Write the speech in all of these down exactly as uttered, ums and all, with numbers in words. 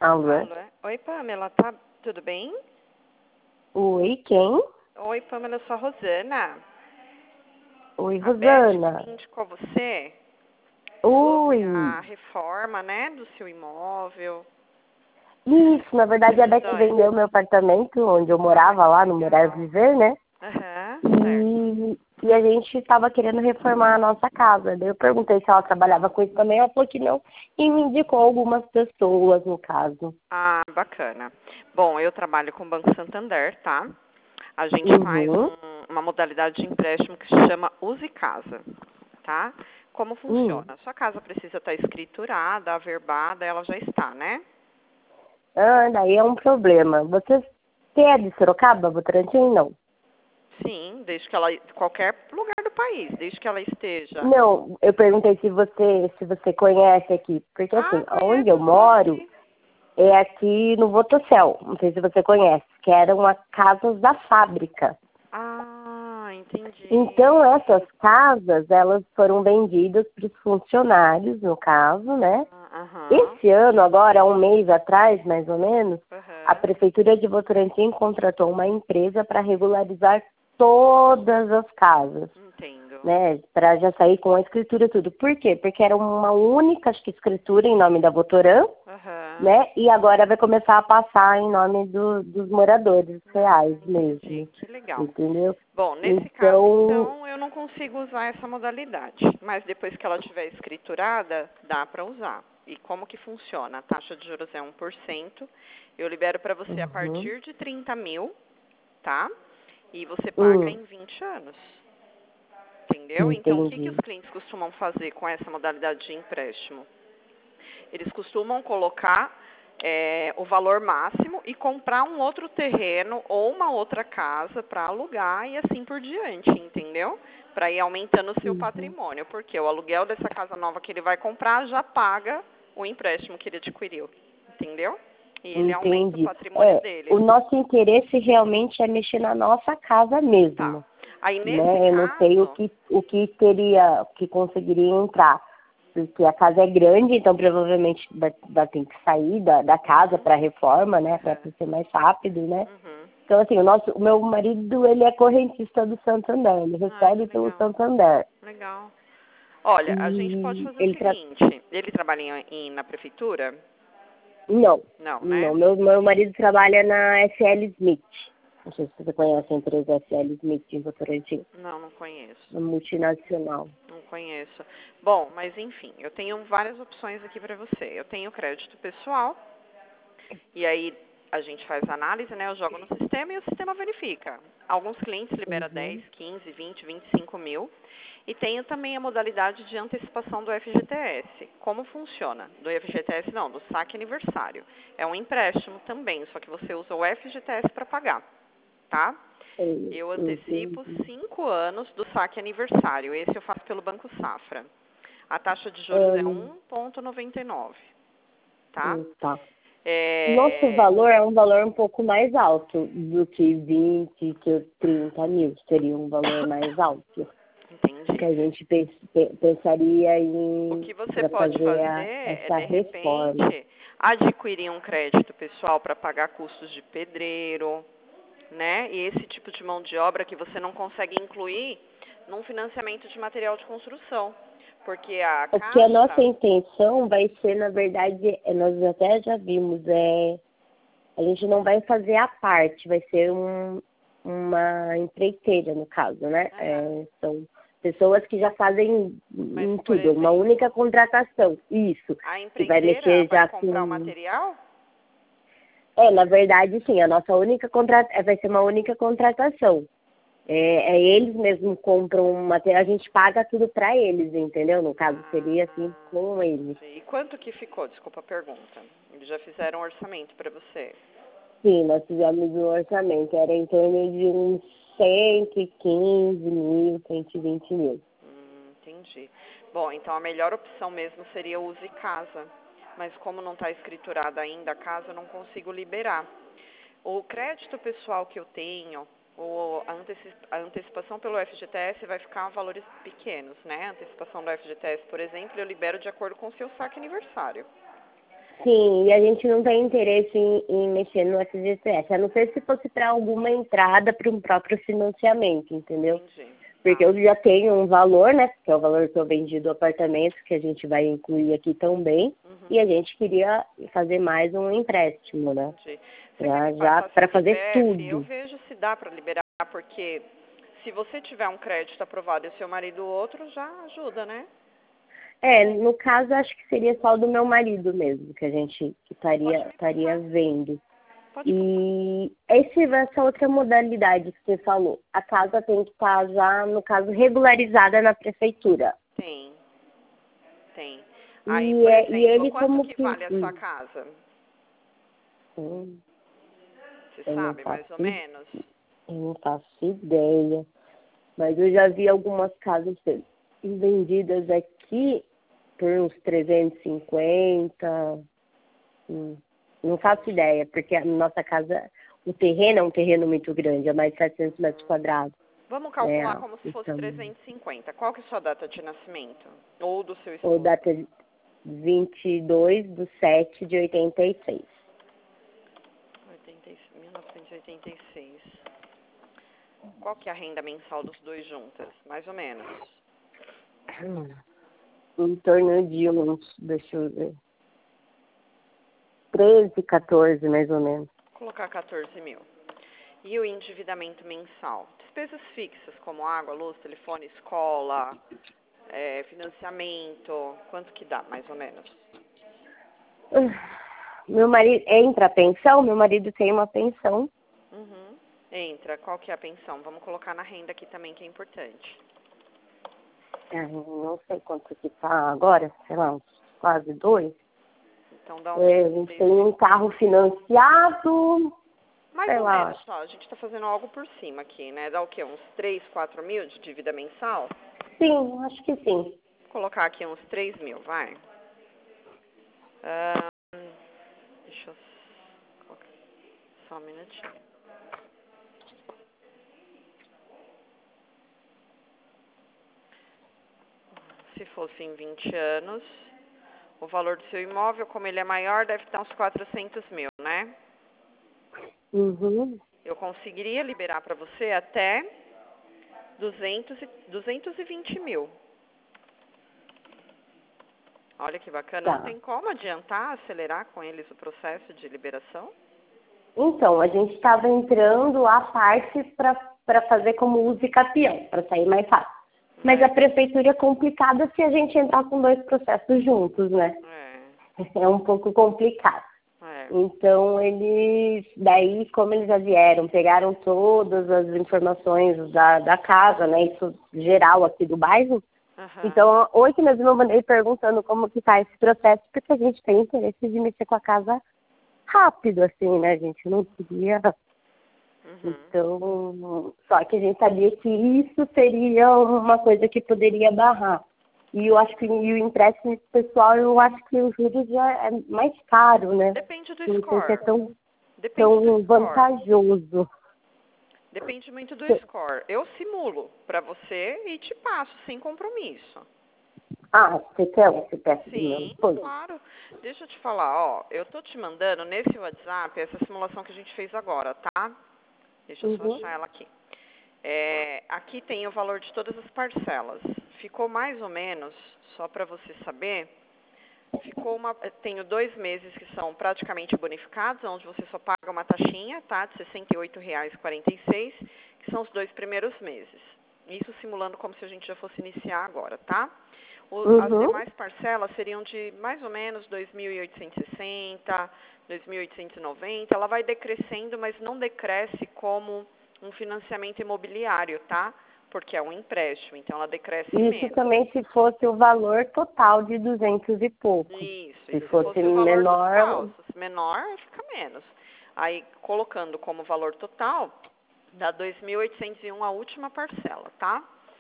Alô? Alô? Oi, Pamela, tá tudo bem? Oi, quem? Oi, Pamela, eu sou a Rosana. Oi, A Beth Rosana. me indicou você sobre Oi. a reforma, né, do seu imóvel. Isso, na verdade a Beth Questões. vendeu meu apartamento, onde eu Ah, morava lá que no Moraes legal. Viver, né? Aham, certo. E, e a gente estava querendo reformar a nossa casa. Daí eu perguntei se ela trabalhava com isso também, ela falou que não. E me indicou algumas pessoas, no caso. Ah, bacana. Bom, eu trabalho com o Banco Santander, tá? A gente faz Uhum. um- uma modalidade de empréstimo que se chama Use Casa, tá? Como Hum. funciona? Sua casa precisa estar escriturada, averbada, ela já está, né? Ah, daí é um problema. Você você é de Sorocaba, Votorantim? Não. Sim, desde que ela, qualquer lugar do país, desde que ela esteja. Não, eu perguntei se você, se você conhece aqui. Porque Ah, assim, onde eu conheço moro, sim. é aqui no Votocel, não sei se você conhece, que eram as casas da fábrica. Ah, entendi. Então, essas casas, elas foram vendidas para os funcionários, no caso, né? Ah, Aham, Esse ano, agora, há um mês atrás, mais ou menos, a aham, Prefeitura de Votorantim contratou uma empresa para regularizar todas as casas, entendo. né? Para já sair com a escritura e tudo. Por quê? Porque era uma única, acho que, escritura em nome da Votoran, Aham, né? E agora vai começar a passar em nome do, dos moradores ah, reais entendi. mesmo, Que legal. entendeu? Bom, nesse caso, Então, então, eu não consigo usar essa modalidade, mas depois que ela estiver escriturada, dá para usar. E como que funciona? A taxa de juros é um por cento. Eu libero para você a uhum, partir de trinta mil, tá? E você paga hum, em vinte anos, entendeu? Então, o que, que os entendi. clientes costumam fazer com essa modalidade de empréstimo? Eles costumam colocar é, o valor máximo e comprar um outro terreno ou uma outra casa para alugar e assim por diante, entendeu? Para ir aumentando o seu Uhum, patrimônio, porque o aluguel dessa casa nova que ele vai comprar já paga o empréstimo que ele adquiriu, entendeu? E ele aumenta o entendi. patrimônio É, dele. o nosso interesse realmente é mexer na nossa casa Tá. mesmo, Aí nesse né? Eu não sei o caso, que, o que teria, o que conseguiria entrar, porque a casa é grande, então provavelmente vai, vai ter que sair da, da casa uhum, para reforma, né? Para uhum, ser mais rápido, né? uhum. Então, assim, o, nosso, o meu marido, ele é correntista do Santander, ele Ai, recebe que pelo legal. Santander. Legal. Olha, a gente pode E fazer o ele tra... seguinte. Ele trabalha em, em- na prefeitura? Não, Não, não, né? meu, meu marido trabalha na S L Smith. Não sei se você conhece a empresa S L Smith em Votorantim, Não, não conheço. uma multinacional. Não conheço. Bom, mas enfim, eu tenho várias opções aqui para você. Eu tenho crédito pessoal, e aí a gente faz a análise, né? Eu jogo no sistema e o sistema verifica. Alguns clientes liberam dez, Uhum, quinze, vinte, vinte e cinco mil. E tenho também a modalidade de antecipação do F G T S. Como funciona? Do F G T S não, do saque aniversário. É um empréstimo também, só que você usa o F G T S para pagar, tá? sei, Eu antecipo entendi. cinco anos do saque aniversário. Esse eu faço pelo Banco Safra. A taxa de juros é Ahn, um vírgula noventa e nove, tá? hum, tá. Nosso É, valor é um valor um pouco mais alto do que vinte, que trinta mil. Seria um valor mais alto. Que entendi. a gente pens- pe- pensaria O em que você para pode fazer fazer a, é, essa de reforma. repente, adquirir um crédito pessoal para pagar custos de pedreiro, né? E esse tipo de mão de obra que você não consegue incluir num financiamento de material de construção. Porque a O que a nossa Caixa... intenção vai ser, na verdade, é, nós até já vimos, é, a gente não vai fazer a parte, vai ser um, uma empreiteira, no caso, né? Aham. É, são pessoas que já fazem Mas, em por tudo, uma única exemplo, contratação, isso, a que vai empreiteira mexer vai já comprar o com... material? É, na verdade, sim, a nossa única contra... vai ser uma única contratação. É, é eles mesmos compram um material, a gente paga tudo para eles, entendeu? No caso, seria assim Ah, com eles. entendi. E quanto que ficou? Desculpa a pergunta. Eles já fizeram um orçamento para você. Sim, nós fizemos um orçamento, era em torno de uns cento e quinze mil, cento e vinte mil. Hum, entendi. Bom, então a melhor opção mesmo seria o Use Casa. Mas como não está escriturada ainda a casa, eu não consigo liberar. O crédito pessoal que eu tenho, ou a, anteci- a antecipação pelo F G T S vai ficar a valores pequenos, né? A antecipação do F G T S, por exemplo, eu libero de acordo com o seu saque aniversário. Sim, e a gente não tem interesse em, em mexer no F G T S, a não ser se fosse para alguma entrada para um próprio financiamento, entendeu? Entendi. Porque Tá. eu já tenho um valor, né? Que é o valor que eu vendi do apartamento, que a gente vai incluir aqui também. Uhum. E a gente queria fazer mais um empréstimo, né? Entendi. Você Pra, quer me já passar para seu fazer C P F? Eu tudo. vejo se dá para liberar, porque se você tiver um crédito aprovado e o seu marido outro, já ajuda, né? É, no caso, acho que seria só do meu marido mesmo, que a gente que estaria, Pode me estaria passar. vendo. Pode passar. E esse, essa outra modalidade que você falou, a casa tem que estar já, no caso, regularizada na prefeitura. Tem, tem. Aí, E, por é, e exemplo, ele quanto como que que... vale a sua Hum, casa? hum, Você eu não sabe, faço, mais ou menos? eu não faço ideia. Mas eu já vi algumas casas sendo vendidas aqui por uns trezentos e cinquenta. Hum, não faço ideia, porque a nossa casa, o terreno é um terreno muito grande, é mais de setecentos metros quadrados. Vamos Né? calcular como se fosse Então, trezentos e cinquenta. Qual que é a sua data de nascimento? Ou do seu ou esposo? data de vinte e dois de sete de oitenta e seis. oitenta, mil novecentos e oitenta e seis. Qual que é a renda mensal dos dois juntas? Mais ou menos. Hum, Em torno de uns, deixa eu ver, treze, quatorze mais ou menos. Vou colocar quatorze mil. E o endividamento mensal? Despesas fixas, como água, luz, telefone, escola, é, financiamento. Quanto que dá, mais ou menos? Ah, Meu marido entra a pensão, meu marido tem uma pensão. Uhum. Entra. Qual que é a pensão? Vamos colocar na renda aqui também, que é importante. Ah, não sei quanto que tá agora, sei lá, uns quase dois. Então dá uns... É, a gente tem um carro financiado, Mais sei ou lá. menos, só. A gente está fazendo algo por cima aqui, né? Dá o quê? Uns três, quatro mil de dívida mensal? Sim, acho que sim. Vou colocar aqui uns três mil, vai. Ah, deixa eu... colocar só um minutinho. Se fosse em vinte anos, o valor do seu imóvel, como ele é maior, deve estar uns quatrocentos mil, né? Uhum. Eu conseguiria liberar para você até duzentos e, duzentos e vinte mil. Olha que bacana. Não Tá. tem como adiantar, acelerar com eles o processo de liberação? Então, a gente estava entrando a parte para fazer como uso e capião, para sair mais fácil. Mas a É, prefeitura é complicada se a gente entrar com dois processos juntos, né? é, É um pouco complicado. é. Então, eles, daí, como eles já vieram, pegaram todas as informações da, da casa, né? Isso geral aqui do bairro. Aham. Então, hoje mesmo eu mandei perguntando como que tá esse processo, porque a gente tem interesse de mexer com a casa rápido, assim, né? A gente não queria. Uhum. Então, só que a gente sabia que isso seria uma coisa que poderia barrar. E eu acho que e o empréstimo pessoal, eu acho que o juros já é mais caro, né? Depende do Não sei se é score. tão, Depende do tão score. vantajoso. Depende muito do Cê- score. Eu simulo para você e te passo sem compromisso. Ah, você quer um C P F do meu Sim, esposo? claro. Deixa eu te falar, ó, eu tô te mandando nesse WhatsApp essa simulação que a gente fez agora, tá? Deixa eu só Uhum. achar ela aqui. É, aqui tem o valor de todas as parcelas. Ficou mais ou menos, só para você saber, ficou uma, tenho dois meses que são praticamente bonificados, onde você só paga uma taxinha, tá, de sessenta e oito reais e quarenta e seis centavos, que são os dois primeiros meses. Isso simulando como se a gente já fosse iniciar agora, tá? O, as Uhum. demais parcelas seriam de mais ou menos dois mil oitocentos e sessenta, dois mil oitocentos e noventa. Ela vai decrescendo, mas não decresce como um financiamento imobiliário, tá? Porque é um empréstimo, então ela decresce Isso menos. também se fosse o valor total de duzentos e pouco. Isso, Se isso se fosse fosse o valor total. menor, Se fosse menor, fica menos. Aí, colocando como valor total, dá dois mil oitocentos e um a última parcela, tá?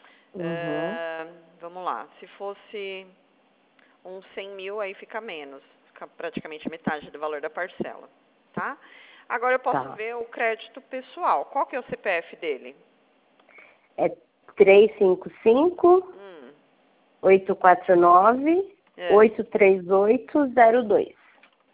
uhum, É, vamos lá. Se fosse uns cem mil, aí fica menos. Fica praticamente metade do valor da parcela, tá? Agora eu posso tá. ver o crédito pessoal. Qual que é o C P F dele? É trezentos e cinquenta e cinco, Hum, oitocentos e quarenta e nove, é. oitocentos e trinta e oito, zero dois.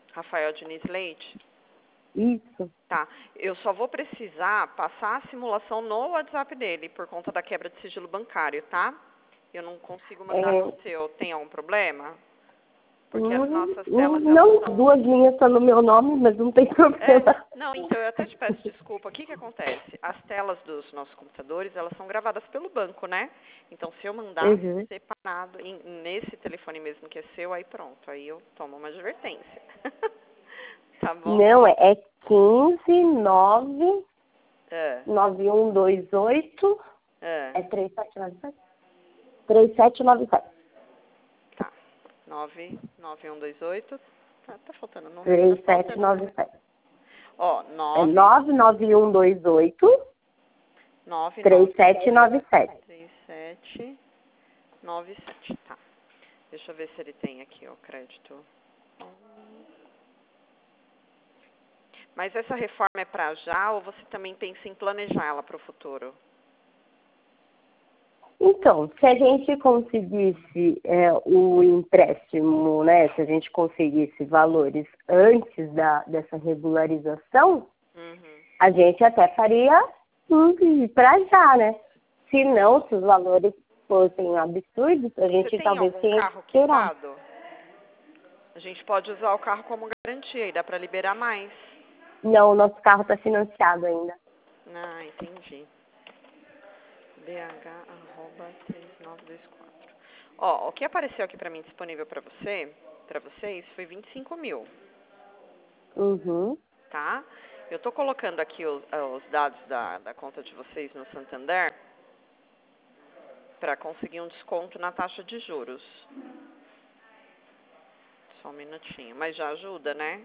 Rafael Diniz Leite? Isso. Tá. Eu só vou precisar passar a simulação no WhatsApp dele por conta da quebra de sigilo bancário, tá? Eu não consigo mandar É, no seu. Tem algum problema? Porque as hum, nossas hum, telas, elas não, são... duas linhas estão no meu nome, mas não tem É, problema. não, então eu até te peço desculpa. O que que acontece? As telas dos nossos computadores, elas são gravadas pelo banco, né? Então, se eu mandar Uhum. separado em- nesse telefone mesmo que é seu, aí pronto, aí eu tomo uma advertência. Tá bom? Não, é, é quinze, nove, É, nove um dois oito, é, é três sete nove sete? três sete nove sete. tá. nove nove um dois oito. Tá, tá faltando um número, tá três sete faltando um nove número. sete. Ó, É nove nove nove um dois oito, nove três nove sete nove sete. três sete nove sete. Tá. Deixa eu ver se ele tem aqui, ó, crédito. Mas essa reforma é para já ou você também pensa em planejar ela para o futuro? Então, se a gente conseguisse é, o empréstimo, né, se a gente conseguisse valores antes da, dessa regularização, Uhum. a gente até faria para já, né? Se não, se os valores fossem absurdos, a Você gente tem talvez algum tenha que carro esperar. quitado? A gente pode usar o carro como garantia e dá para liberar mais. Não, o nosso carro está financiado ainda. Ah, entendi. b h arroba três nove dois quatro. Ó, o que apareceu aqui para mim disponível para você, para vocês, foi vinte e cinco mil, Uhum. tá? Eu tô colocando aqui os, os dados da, da conta de vocês no Santander para conseguir um desconto na taxa de juros. Só um minutinho. Mas já ajuda, né?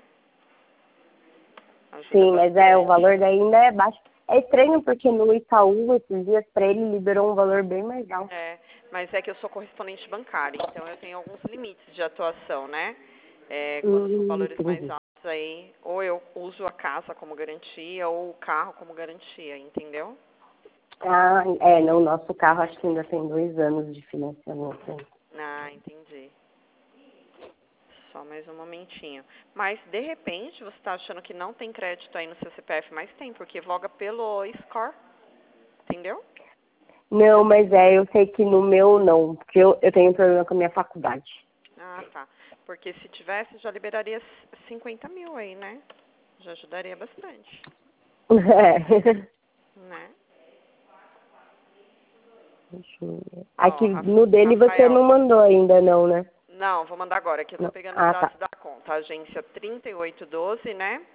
Ajuda Sim, mas é, o bastante. valor daí ainda é baixo. É estranho porque no Itaú, esses dias, para ele, liberou um valor bem mais alto. É, mas é que eu sou correspondente bancário, então eu tenho alguns limites de atuação, né? É, quando são Hum, valores mais entendi. altos aí, ou eu uso a casa como garantia ou o carro como garantia, entendeu? Ah, é, no nosso carro acho que ainda tem dois anos de financiamento. Ah, entendi. Só mais um momentinho. Mas, de repente, você está achando que não tem crédito aí no seu C P F, mas tem, porque voga pelo score, entendeu? Não, mas é, eu sei que no meu não, porque eu, eu tenho problema com a minha faculdade. Ah, tá. Porque se tivesse, já liberaria cinquenta mil aí, né? Já ajudaria bastante, É. né? Deixa eu ver. Ó, Aqui Ra- no dele você Rafael. não mandou ainda não, né? Não, vou mandar agora, que eu tô Não. pegando os Ah, tá. dados da conta. Agência trinta e oito doze, né?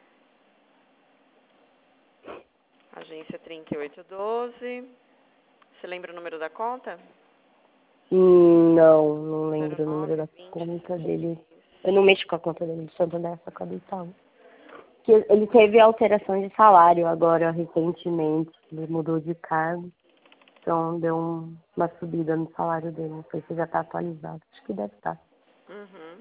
Agência trinta e oito doze. Você lembra o número da conta? Hum, não, não zero lembro o número nove da vinte e conta dele. seis. Eu não mexo com a conta dele de Santander, só com a do Itaú. Que ele teve alteração de salário agora recentemente, ele mudou de cargo, então deu um- uma subida no salário dele, não sei se já está atualizado, acho que deve estar. Uhum.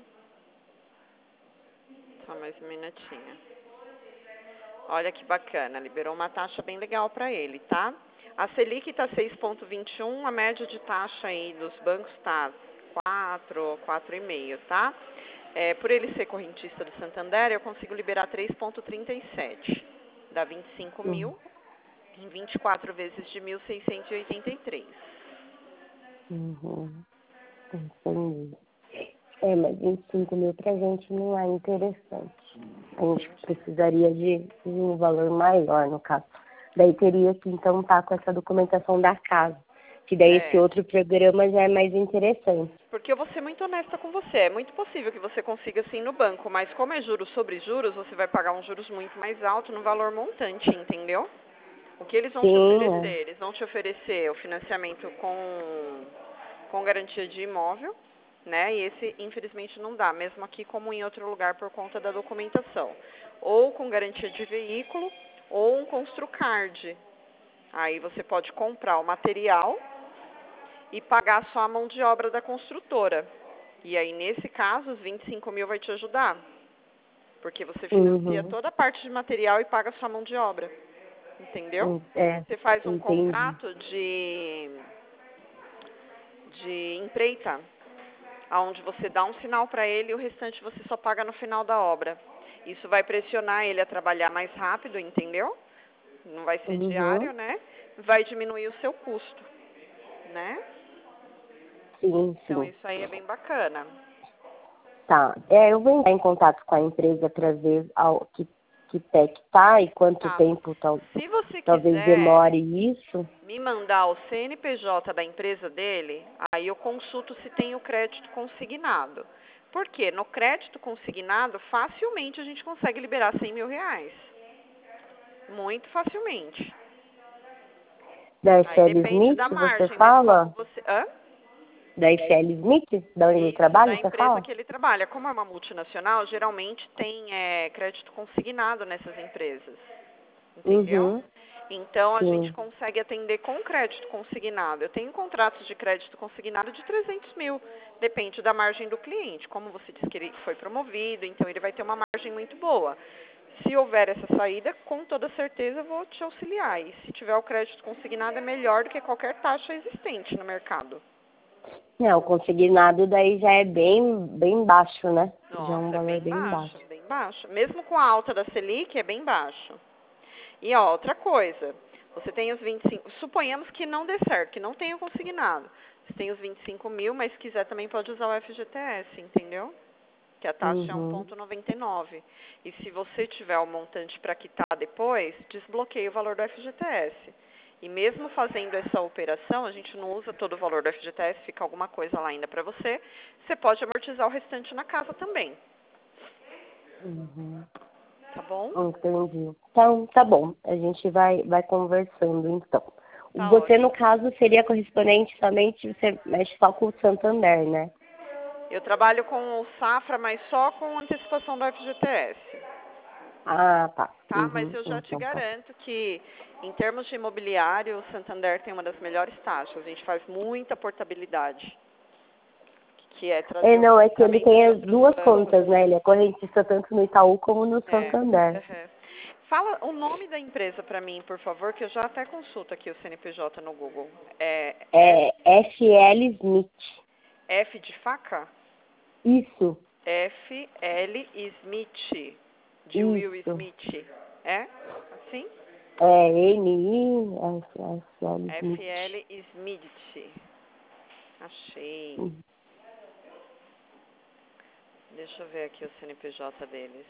Só mais um minutinho. Olha que bacana, liberou uma taxa bem legal para ele, tá? A Selic está seis vírgula vinte e um, a média de taxa aí dos bancos está quatro, quatro vírgula cinco, tá? É, por ele ser correntista do Santander, eu consigo liberar três vírgula trinta e sete. Dá vinte e cinco Uhum. mil em vinte e quatro vezes de mil seiscentos e oitenta e três. Uhum. Entendi. É, mas vinte e cinco mil pra gente não é interessante. A gente precisaria de, de um valor maior, no caso. Daí teria que, então, estar com essa documentação da casa. Que daí esse É, outro programa já é mais interessante. porque eu vou ser muito honesta com você. É muito possível que você consiga sim no banco, mas como é juros sobre juros, você vai pagar um juros muito mais alto no valor montante, entendeu? O que eles vão te oferecer? Sim, Eles vão te oferecer o financiamento com, com garantia de imóvel, né? E esse, infelizmente, não dá, mesmo aqui como em outro lugar por conta da documentação. Ou com garantia de veículo, ou um Construcard. Aí você pode comprar o material e pagar só a mão de obra da construtora. E aí, nesse caso, os vinte e cinco mil vai te ajudar, porque você é. financia Uhum. toda a parte de material e paga só a mão de obra. Entendeu? En- É, Você faz um entendi. contrato de, de empreita, onde você dá um sinal para ele e o restante você só paga no final da obra. Isso vai pressionar ele a trabalhar mais rápido, entendeu? Não vai ser Uhum. diário, né? Vai diminuir o seu custo, né? Sim, Então, sim. isso aí é bem bacana. Tá. É, eu vou entrar em contato com a empresa para ver ao, que, que pé que tá e quanto Tá. tempo tal, Se você talvez quiser demore isso. me mandar o C N P J da empresa dele, aí eu consulto se tem o crédito consignado. Por quê? No crédito consignado, facilmente a gente consegue liberar cem mil reais. Muito facilmente. Da Aí F L depende Smith, da você margem, mas como fala? você... Hã? Da F L Smith? Da onde ele Isso, trabalha, da você empresa fala? que ele trabalha. Como é uma multinacional, geralmente tem é, crédito consignado nessas empresas. Entendeu? Uhum. Então, a gente Sim. consegue atender com crédito consignado. Eu tenho contratos de crédito consignado de trezentos mil. Depende da margem do cliente. Como você disse que ele foi promovido, então ele vai ter uma margem muito boa. Se houver essa saída, com toda certeza eu vou te auxiliar. E se tiver o crédito consignado, é melhor do que qualquer taxa existente no mercado. É, o consignado daí já é bem, bem baixo, né? Já é um Nossa, é valor bem bem baixo, baixo. bem baixo. Mesmo com a alta da Selic, é bem baixo. E ó, outra coisa, você tem os vinte e cinco, suponhamos que não dê certo, que não tenha consignado. Você tem os vinte e cinco mil, mas se quiser também pode usar o F G T S, entendeu? Que a taxa é Uhum. um vírgula noventa e nove. E se você tiver o montante para quitar depois, desbloqueia o valor do F G T S. E mesmo fazendo essa operação, a gente não usa todo o valor do F G T S, fica alguma coisa lá ainda para você. Você pode amortizar o restante na casa também. Uhum. Tá bom? Entendi. Então, tá bom. A gente vai, vai conversando, então. Tá Você, no ótimo. caso, seria correspondente somente, você mexe só com o Santander, né? Eu trabalho com o Safra, mas só com antecipação do F G T S. Ah, tá. Tá? Mas Uhum. eu já te Então, tá. garanto que, em termos de imobiliário, o Santander tem uma das melhores taxas. A gente faz muita portabilidade, que é É, trazer o não, é que ele financiamento tem de as outros duas bancos. contas, né? Ele é correntista tanto no Itaú como no É. Santander. Uhum. Fala o nome da empresa para mim, por favor, que eu já até consulto aqui o C N P J no Google. É É F L Smith. F de faca? Isso, F L Smith, de Will isso. Smith. É? Assim? É N I F L F Smith. L Smith. Achei. Uhum. Deixa eu ver aqui o C N P J deles.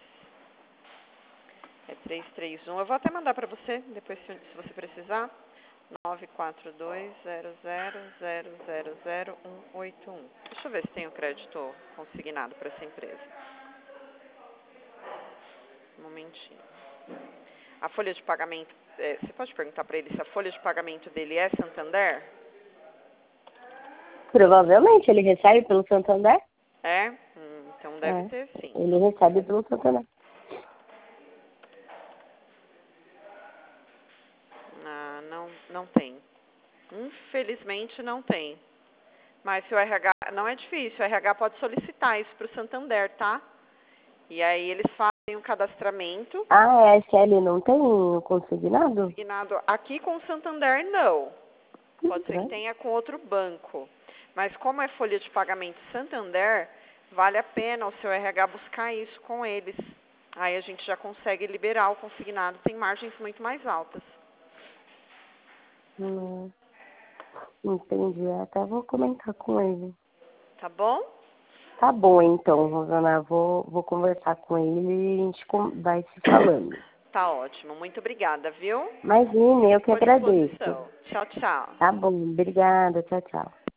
É três três um. Eu vou até mandar para você, depois se, se você precisar. nove quatro dois zero zero zero zero zero um oito um. Deixa eu ver se tem o crédito consignado para essa empresa. Um momentinho. A folha de pagamento, é, você pode perguntar para ele se a folha de pagamento dele é Santander? Provavelmente ele recebe pelo Santander? É? Hum, então deve É, ter sim. ele recebe pelo Santander. Ah, não, não tem. Infelizmente não tem. Mas se o R H, não é difícil, o R H pode solicitar isso para o Santander, tá? E aí eles fazem o cadastramento. Ah, a S L não tem o consignado? Consignado aqui com o Santander, não. Que Pode ser que estranho. tenha com outro banco. Mas como é folha de pagamento Santander, vale a pena o seu R H buscar isso com eles. Aí a gente já consegue liberar o consignado, tem margens muito mais altas. Hum, entendi. Até vou comentar com ele. Tá bom? Tá bom, então, Rosana. Vou, vou conversar com ele e a gente com- vai se falando. Tá ótimo. Muito obrigada, viu? Imagina, eu que Fico à agradeço. disposição. Tchau, tchau. Tá bom, obrigada. Tchau, tchau.